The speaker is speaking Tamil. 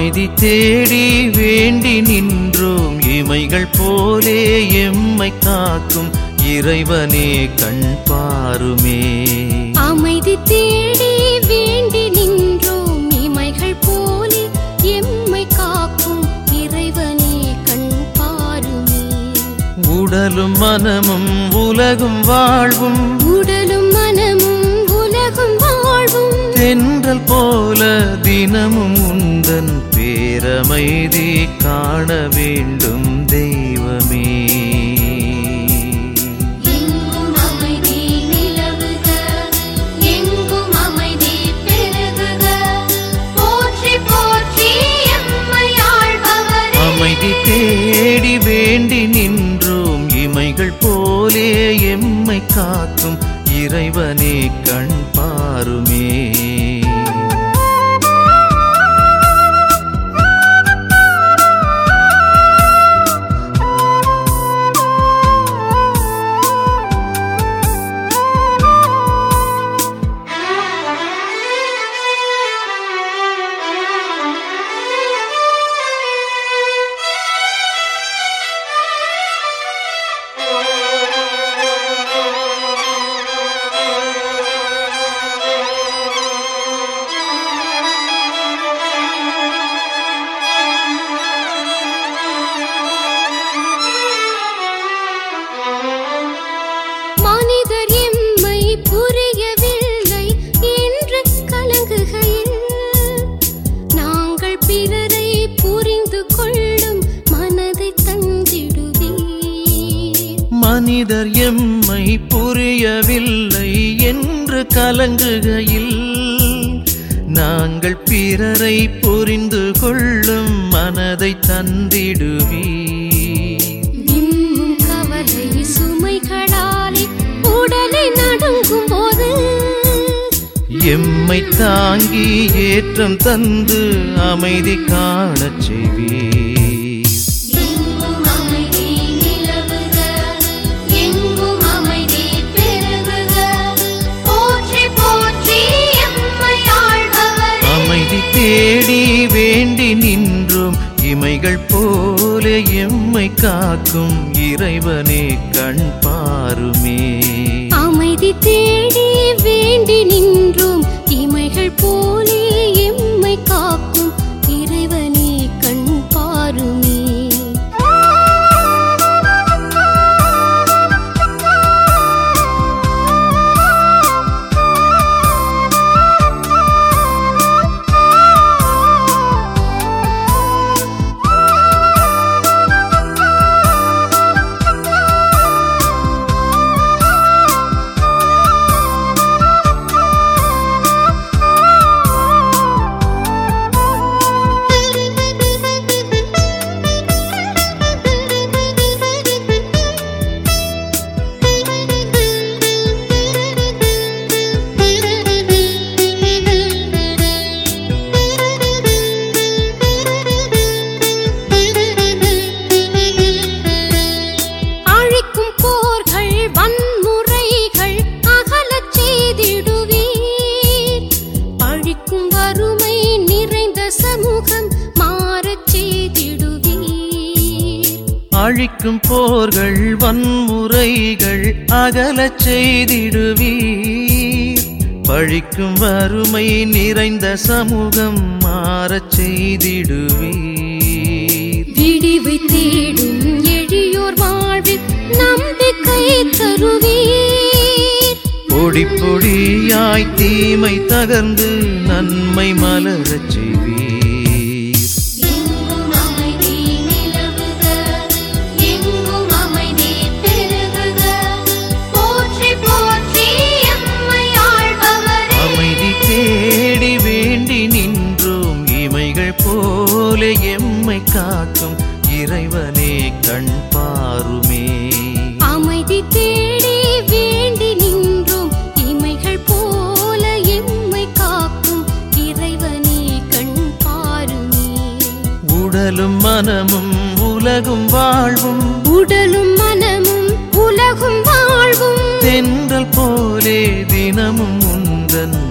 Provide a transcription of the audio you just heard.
அமைதி தேடி வேண்டி நின்றோம் இமைகள் போலே எம்மை காக்கும் இறைவனே கண் பாருமே. அமைதி தேடி வேண்டி நின்றோம் இமைகள் போலே எம்மை காக்கும் இறைவனே கண் பாருமே. உடலும் மனமும் உலகும் வாழ்வும் உடலும் மனமும் உலகும் வாழ்வும் தென்றல் போல தினமும் உந்தன் பேரமைதி காண வேண்டும் தெய்வமே. எங்கும் அமைதி நிலவுக, எங்கும் அமைதி பெருகுக, போற்றி போற்றி எம்மை ஆள்பவரே. அமைதி தேடி வேண்டி நின்றோம் இமைகள் போலே எம்மை காக்கும் இறைவனே கண் பாருமே. மனிதர் எம்மை புரியவில்லை என்று கலங்குகையில் நாங்கள் பிறரை புரிந்து கொள்ளும் மனதை தந்திடுவீர். மனிதர் எம்மை புரியவில்லை என்று கலங்குகையில் நாங்கள் பிறரை புரிந்து கொள்ளும் மனதை தந்திடுவீர். விம்மும் கவலை சுமைகளாலே உடலை நடுங்கும் போது எம்மை தாங்கி ஏற்றம் தந்து அமைதி காணச் செய்வீர். எங்கும் அமைதி நிலவுக, எங்கும் அமைதி பெருகுக, போற்றி போற்றி எம்மை ஆள்பவரே. அமைதி தேடி வேண்டி நின்றோம் இமைகள் போல எம்மை காக்கும் இறைவனே கண் பாருமே. அமைதி தேடி வேண்டி நின்றோம் இமைகள் போலே எம்மை காக்கும் இறைவனே கண் பாருமே. அழிக்கும் போர்கள் வன்முறைகள் அகலச் செய்திடுவீர். அழிக்கும் வறுமை நிறைந்த சமூகம் மாறச் செய்திடுவீர். அழிக்கும் போர்கள் வன்முறைகள் அகலச் செய்திடுவீர். பழிக்கும் வறுமை நிறைந்த சமூகம் மாறச் செய்திடுவீர். விடிவை தேடும் எளியோர் வாழ்வில் நம்பிக்கை தருவீர். பொடி பொடியாய் தீமை தகர்ந்து நன்மை மலரச் செய்வீர். எங்கும் அமைதி நிலவுக, எங்கும் அமைதி பெருகுக, போற்றி போற்றி எம்மை ஆள்பவரே. அமைதி தேடி வேண்டி நின்றோம் இமைகள் போல எம்மை காக்கும் இறைவனே கண் பாருமே. அமைதி தேடி வேண்டி நின்றோம் இமைகள் போல எம்மை காக்கும் இறைவனே கண் பாருமே. உடலும் மனமும் உலகும் வாழ்வும் உடலும் மனமும் உலகும் வாழ்வும் தென்றல் போலே தினமும் உந்தன்